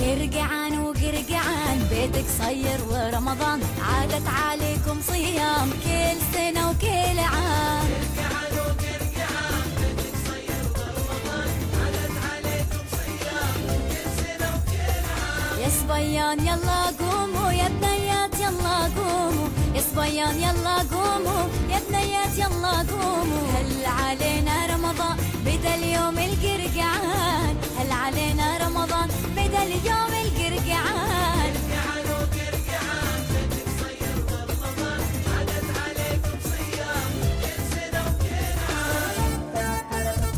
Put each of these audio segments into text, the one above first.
قرقعان وقرقعان بيتك صير ورمضان عادت عليكم صيام كل سنة وكل عام. قرقعان وقرقعان بيتك صير ورمضان عادت عليكم صيام كل سنة وكل عام. يا صبيان يلا قوموا يا بنيات يلا قوموا، يا صبيان يلا قوموا يا بنيات يلا قوموا. هل علينا رمضان بدا اليوم القرقعان، هل علينا رمضان بدا اليوم القرقعان. قرقعان وقرقعان بيتك صير ورمضان عادت عليكم صيام كل سنة وكل عام.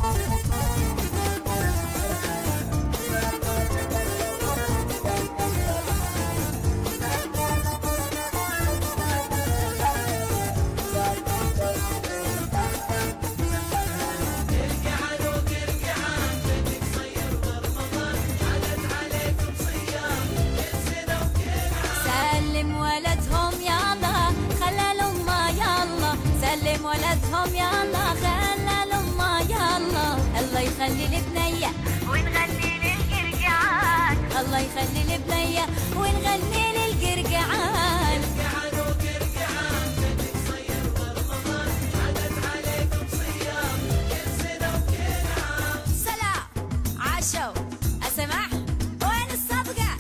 قرقعان وقرقعان بيتك صير ورمضان عادت عليكم صيام كل سنة وكل عام. سلم ولدهم يلا خلى الأمة يلا، سلم ولدهم يلا خلى الأمة يلا. الله يخلي البنية ونغني للقرقعان، الله يخلي البنية ونغني للقرقعان. قرقعان وقرقعان بيتك صير ورمضان عادت عليكم صيام كل سنة وكل عام. سلام عاشوا أسمع وين الصفقة؟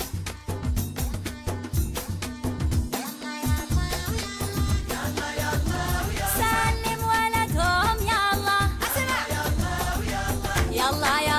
يلا يلا ويلا سلم ولدهم يلا أسمع يلا ويلا يلا يا